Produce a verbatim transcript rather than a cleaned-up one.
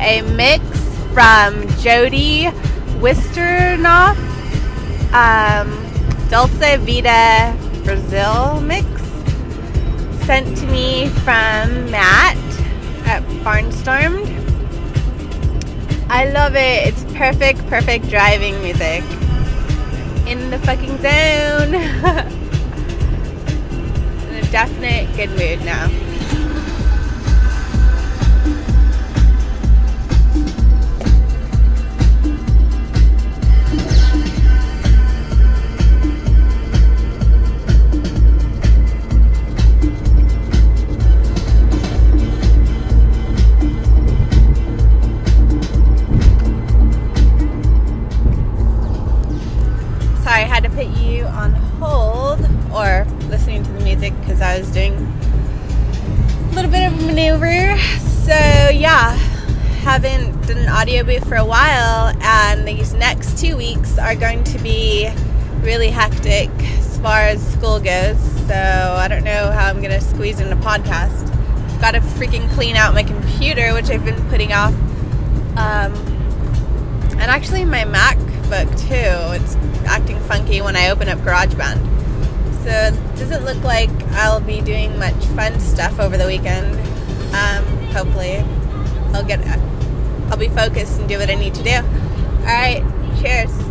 a mix from Jody Wisternoff, um, Dulce Vita Brazil mix, sent to me from Matt at Barnstormed. I love it. It's perfect, perfect driving music. In the fucking zone. In a definite good mood now. I had to put you on hold or listening to the music because I was doing a little bit of a maneuver. So yeah, haven't done an audio booth for a while, and these next two weeks are going to be really hectic as far as school goes. So I don't know how I'm gonna squeeze in a podcast. I've got to freaking clean out my computer, which I've been putting off, um, and actually my MacBook too. It's acting funky when I open up GarageBand. So it doesn't look like I'll be doing much fun stuff over the weekend. Um, hopefully I'll get, I'll be focused and do what I need to do. Alright, cheers.